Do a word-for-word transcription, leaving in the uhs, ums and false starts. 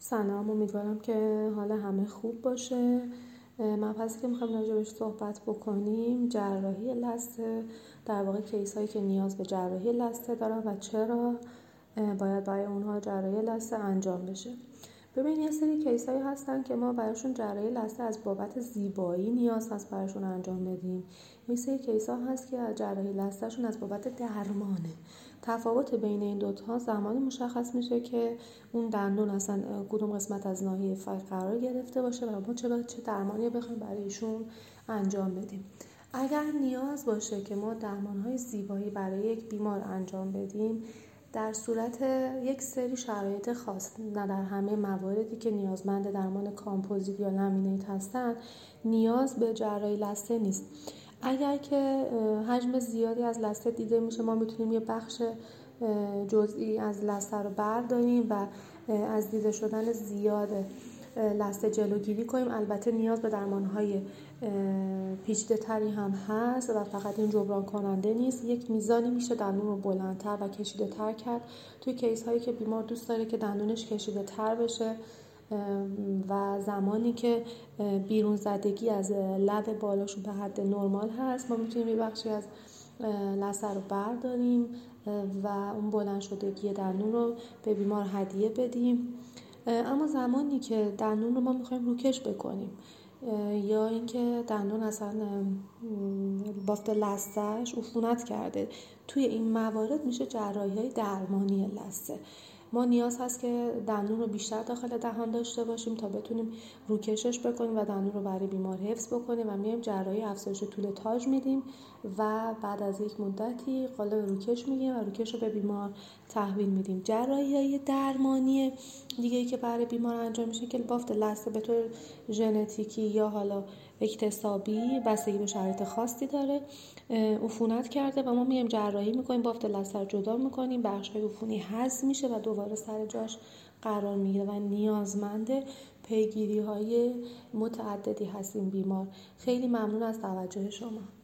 سلام، امیدوارم که حال همه خوب باشه. مبحثی که میخوایم راجبش صحبت بکنیم جراحی لثه، در واقع کیس هایی که نیاز به جراحی لثه دارن و چرا باید برای اونها جراحی لثه انجام بشه. ببین، یه سری کیس هایی هستن که ما براشون جراحی لثه از بابت زیبایی نیاز هست براشون انجام بدیم. یه سری کیس ها هست که جراحی لثه‌شون از بابت درمانه. تفاوت بین این دوتا زمانی مشخص میشه که اون دندون اصلا کدوم قسمت از ناحیه فک قرار گرفته باشه و ما چرا چه درمانی بخوایم برای ایشون انجام بدیم. اگر نیاز باشه که ما درمان‌های زیبایی برای یک بیمار انجام بدیم، در صورت یک سری شرایط خاص، نه در همه مواردی که نیازمند درمان کامپوزیت یا لامینیت هستن، نیاز به جراحی لثه نیست. اگر که حجم زیادی از لثه دیده میشه، ما میتونیم یه بخش جزئی از لثه رو برداریم و از دیده شدن زیاد لثه جلوگیری کنیم. البته نیاز به درمان‌های پیچیده تری هم هست و فقط این جبران کننده نیست. یک میزانی میشه دندون رو بلندتر و کشیده تر کرد توی کیس هایی که بیمار دوست داره که دندونش کشیده تر بشه و زمانی که بیرون زدگی از لب بالاشون به حد نرمال هست، ما میتونیم یه بخشی از لثه رو برداریم و اون بلند شدگی دندون رو به بیمار هدیه بدیم. اما زمانی که دندون رو ما میخوایم روکش بکنیم یا اینکه دندون اصلا بافت لثه‌اش عفونت کرده، توی این موارد میشه جراحی‌های درمانی لثه. ما نیاز هست که دندون رو بیشتر داخل دهان داشته باشیم تا بتونیم روکشش بکنیم و دندون رو برای بیمار حفظ بکنیم و میایم جراحی افزایش طول تاج میدیم و بعد از یک مدتی قالب روکش میگیم و روکش رو به بیمار تحویل میدیم. جراحی‌های درمانی دیگه‌ای که برای بیمار انجام میشه که بافت لثه به طور ژنتیکی یا حالا اکتسابی بستگی به شرایط خاصی داره عفونت کرده و ما میایم جراحی میکنیم، بافت لثه رو جدا میکنیم، بخش‌های عفونی حذف میشه و دوباره سر جاش قرار میگیره و نیازمند پیگیری‌های متعددی هست این بیمار. خیلی ممنون از توجه شما.